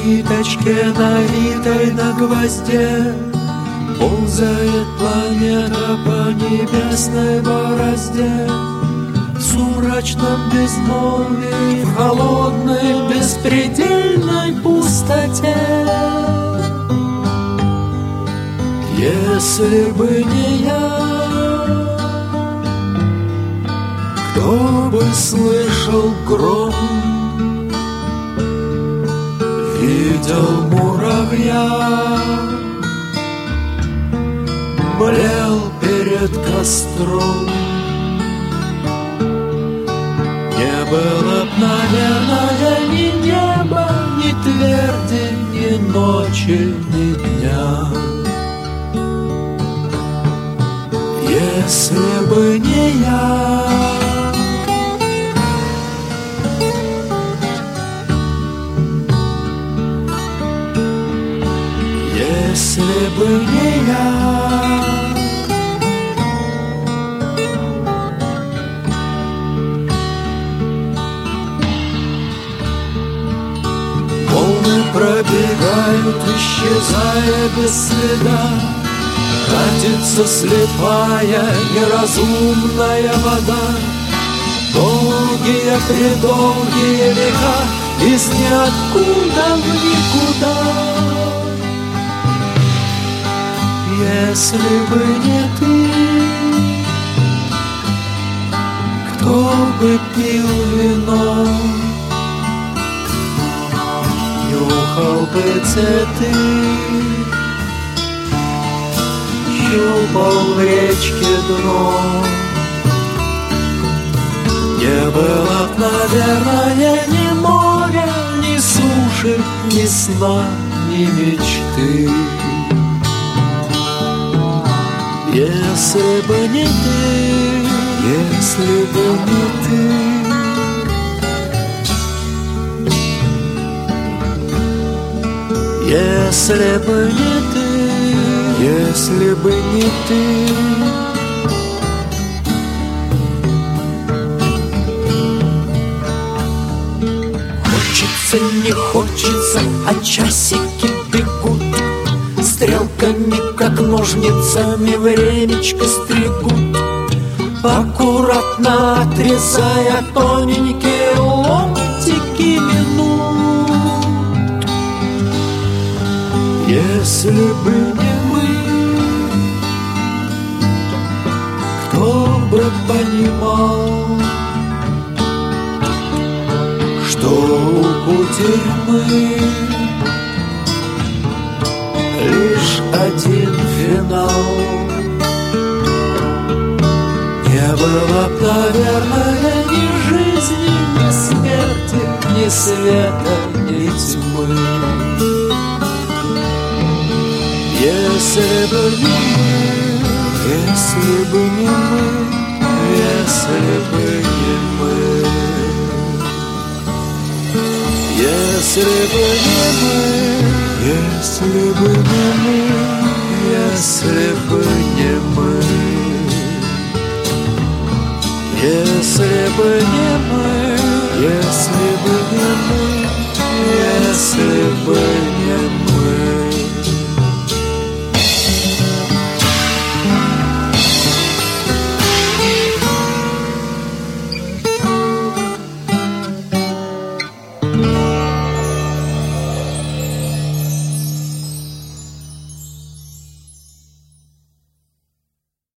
ниточке, навитой на гвозде, ползает планета по небесной борозде. В сумрачном безмолвии, в холодной беспредельной пустоте. Если бы не я, кто бы слышал гром, видел муравья, блел перед костром. Не было б, наверное, ни неба, ни тверди, ни ночи, ни дня. Если бы не я. Если бы не я. Волны пробегают, исчезая без следа. Катится слепая, неразумная вода. Долгие-предолгие века из ниоткуда в никуда. Если бы не ты, кто бы пил вино, нюхал бы цветы, щупал в речке дно. Не было б, наверное, ни моря, ни суши, ни сна, ни мечты. Если бы не ты, если бы не ты. Если бы не ты, если бы не ты. Хочется, не хочется, а часики бегут. Стрелками, как ножницами, времечко стригут, аккуратно отрезая тоненькие ломтики минут. Если бы не мы, кто бы понимал, что у пути мы лишь один финал. Не было б, наверное, ни жизни, ни смерти, ни света, ни тьмы. Если бы не мы, если бы не мы, если бы не мы. Если бы не мы, если бы не мы, если бы не мы. Если бы не мы, если бы не мы, если